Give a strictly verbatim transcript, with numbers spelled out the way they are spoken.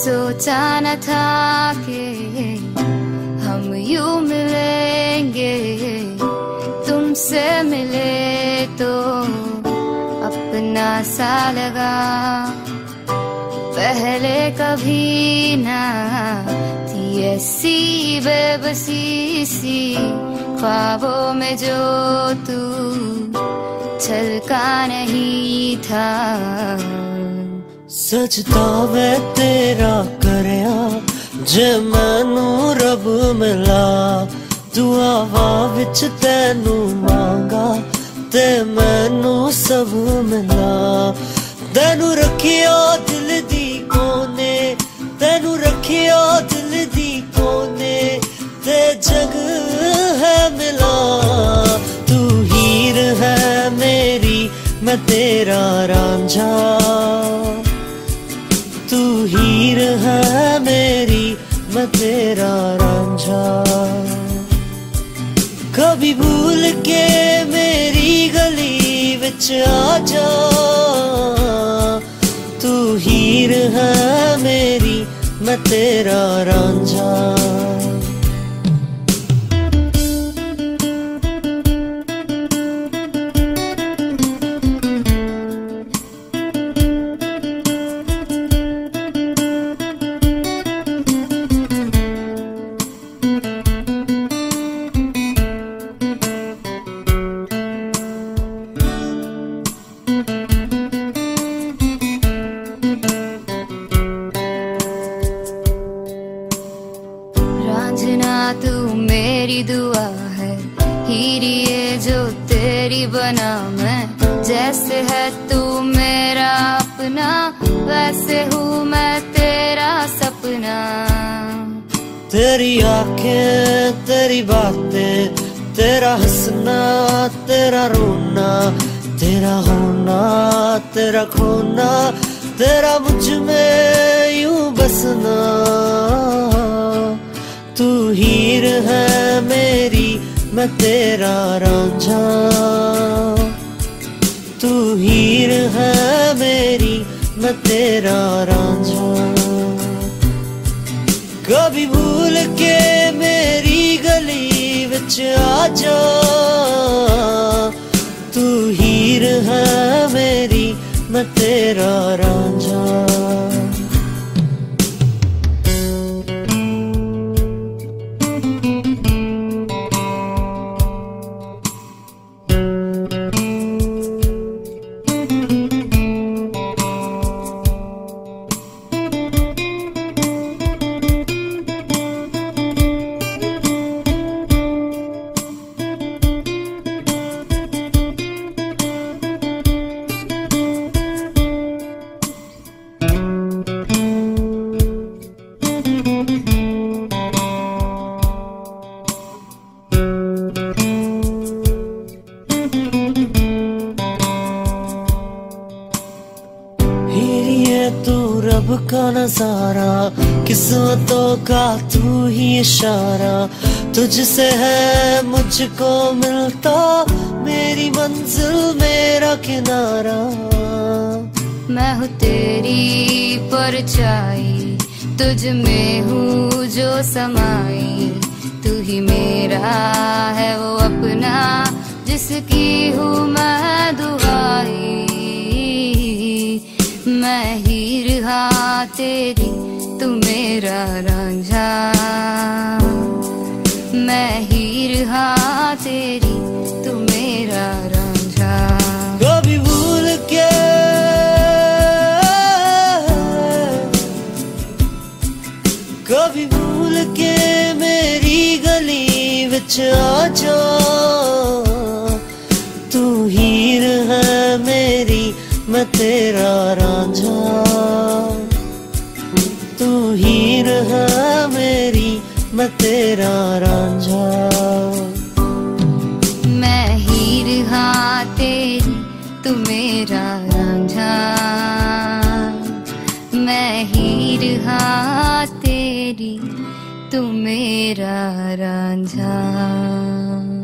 सोचा न था कि हम यूं मिलेंगे, तुमसे मिले तो अपना सा लगा। पहले कभी ना थी ऐसी बेबसी सी, ख्वाबों में जो तू छलका नहीं था। सजदा मैं तेरा करया जे मैनू रब मिला, दुआवा विच तैनू मांगा ते मैनू सब मिला। तैनू रखिया दिल दी कोने, तैनू रखिया दिल दी कोने ते जग है मिला। तू हीर है मेरी मैं तेरा रांझा, तू हीर है मेरी मैं तेरा रांझा। कभी भूल के मेरी गली विच आ जा, तू हीर है मेरी मैं तेरा रांझा। रांझना तू मेरी दुआ है, हीरिए जो तेरी बना मैं। जैसे है तू मेरा अपना, वैसे हूँ मैं तेरा सपना। तेरी आंखें तेरी बातें, तेरा हंसना तेरा रोना, तेरा होना तेरा खोना, तेरा मुझ में यूं बसना। तू हीर है मेरी मैं तेरा रांझा, तू हीर है मेरी मैं तेरा रांझा। कभी भूल के मेरी गली विच आ जा, तू हीर है मेरी मैं तेरा रांझा। तू रब का नजारा, किस्मतों का तू ही इशारा। तुझसे है मुझको मिलता मेरी मंजिल मेरा किनारा। मैं हूँ तेरी परछाई, तुझ में हूँ जो समाई। तू ही मेरा है वो अपना, जिसकी हूँ मैं दुहाई। मैं हीर हाँ तेरी तू मेरा रांझा, मैं हीर हाँ तेरी तू मेरा रांझा। कभी भूल के कभी भूल के मेरी गली विच आ जा, तू हीर है मेरी मैं तेरा रांझा। तू हीर है मेरी मैं तेरा रांझा। मैं हीर हाँ तेरी तू मेरा रांझा, मैं हीर हाँ तेरी तू मेरा रांझा।